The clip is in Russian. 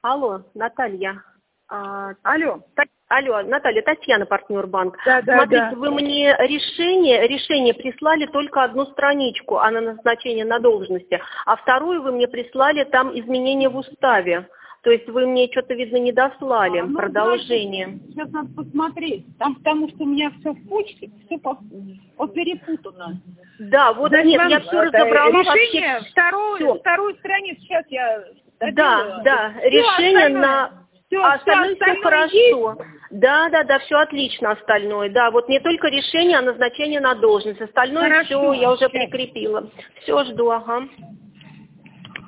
Алло, Наталья. Алло. Алло, Наталья, Татьяна, партнер банк. Да. Смотрите, вы мне решение прислали только одну страничку, о назначении на должности, а вторую вы мне прислали там изменения в уставе. То есть вы мне что-то, видно, не дослали, продолжение. Сейчас надо посмотреть. Там, потому что у меня все в почте, все перепутано. Да, вот Значит, нет, я все разобрала. Решение, вообще вторую страницу сейчас я доделаю. Да, решение на... Остальное все хорошо. Есть? Да, все отлично остальное. Да, вот не только решение, а назначение на должность. Остальное все я уже прикрепила. Все, жду, ага.